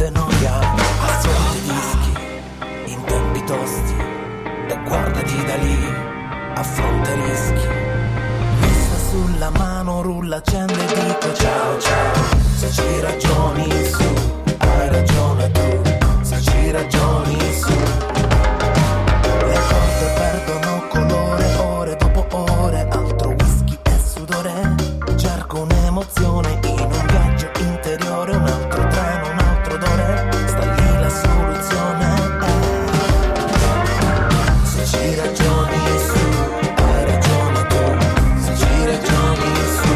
grande noia, ascolti dischi in tempi tosti e guardati da lì, affronta i rischi. Messa sulla mano, rulla, accende e dico ciao ciao. Se ci ragioni su, hai ragione tu, se ci ragioni su. Le cose perdono colore, ore dopo ore, altro whisky e sudore. Cerco un'emozione in un viaggio interiore, un altro treno, un altro odore, sta lì la soluzione. Se ci ragioni su, hai ragione tu, se ci ragioni su.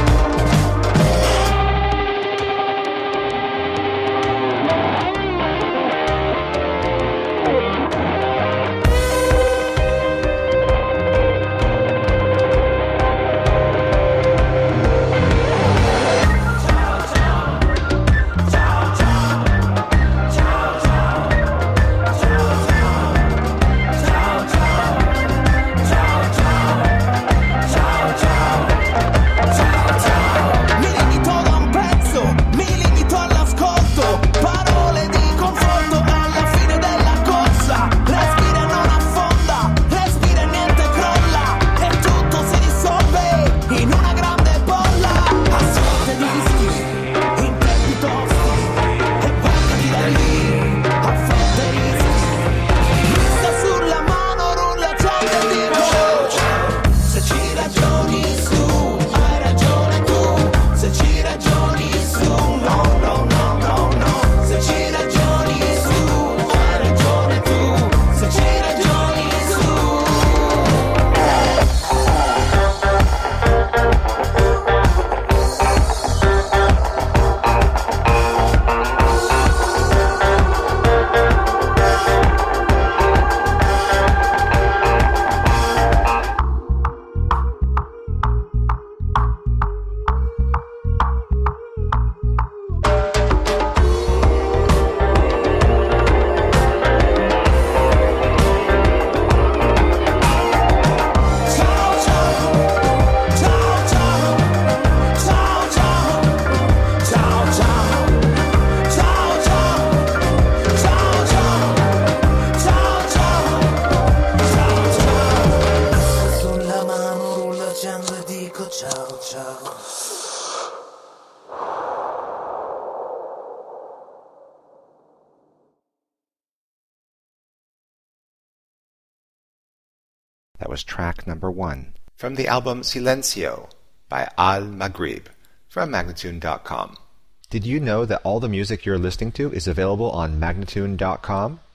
That was track number 1 from the album Silencio by Al Maghrib from Magnatune.com. Did you know that all the music you're listening to is available on Magnatune.com?